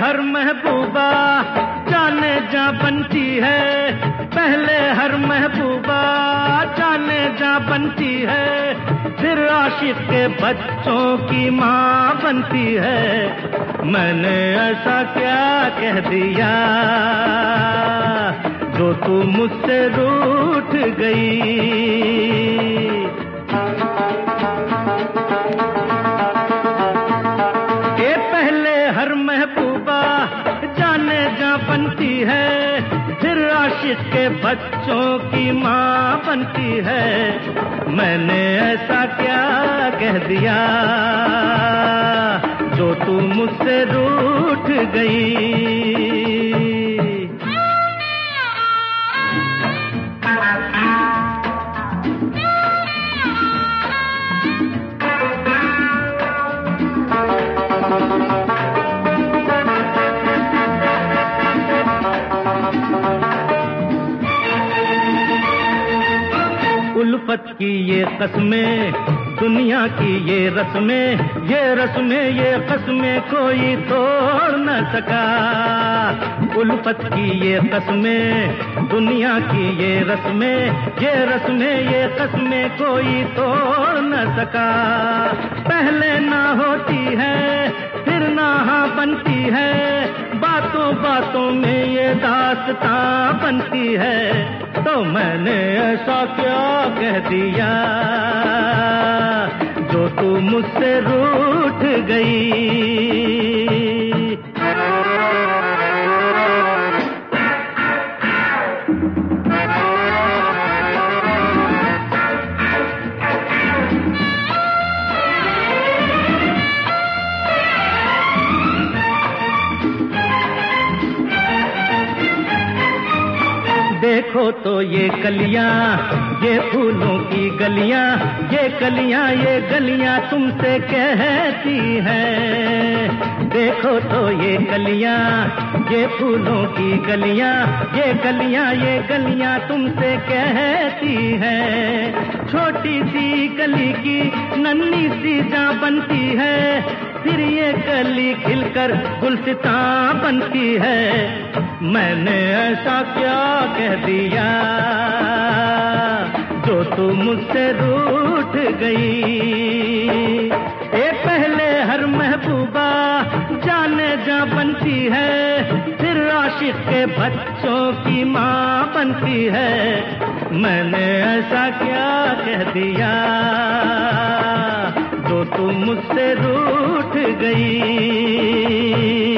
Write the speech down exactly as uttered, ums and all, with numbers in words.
हर महबूबा जाने जा बनती है, पहले हर महबूबा जाने जा बनती है, फिर आशिक के बच्चों की माँ बनती है। मैंने ऐसा क्या कह दिया जो तू मुझसे रूठ गई। ये पहले हर महबूबा जाने जा बनती है, फिर आशिक के बच्चों की माँ बनती है। मैंने ऐसा क्या कह दिया जो तू मुझसे रूठ गई। उल्फत की ये कसमें, दुनिया की ये रस्में, ये रस्में ये कसमें कोई तोड़ न सका। उल्फत की ये कसमें, दुनिया की ये रस्में, ये रस्में ये कसमें कोई तोड़ न सका। पहले ना होती है फिर ना हाँ बनती है, बातों बातों में ये दास्तां बनती है। तो मैंने ऐसा क्या कह दिया जो तू मुझसे रूठ गई। देखो तो ये कलियां, ये फूलों की गलियां, ये कलियां ये गलियां तुमसे कहती हैं। देखो तो ये कलियां, ये फूलों की गलियां, ये गलियां ये गलियां तुमसे कहती हैं। छोटी सी कली की नन्ही सी जा बनती है, फिर ये कली खिलकर गुलसितां बनती है। मैंने ऐसा क्या कह दिया जो तू मुझसे रूठ गई। ये पहले हर महबूबा जाने जा बनती है, फिर आशिक के बच्चों की माँ बनती है। मैंने ऐसा क्या कह दिया जो तू मुझसे रूठ गई।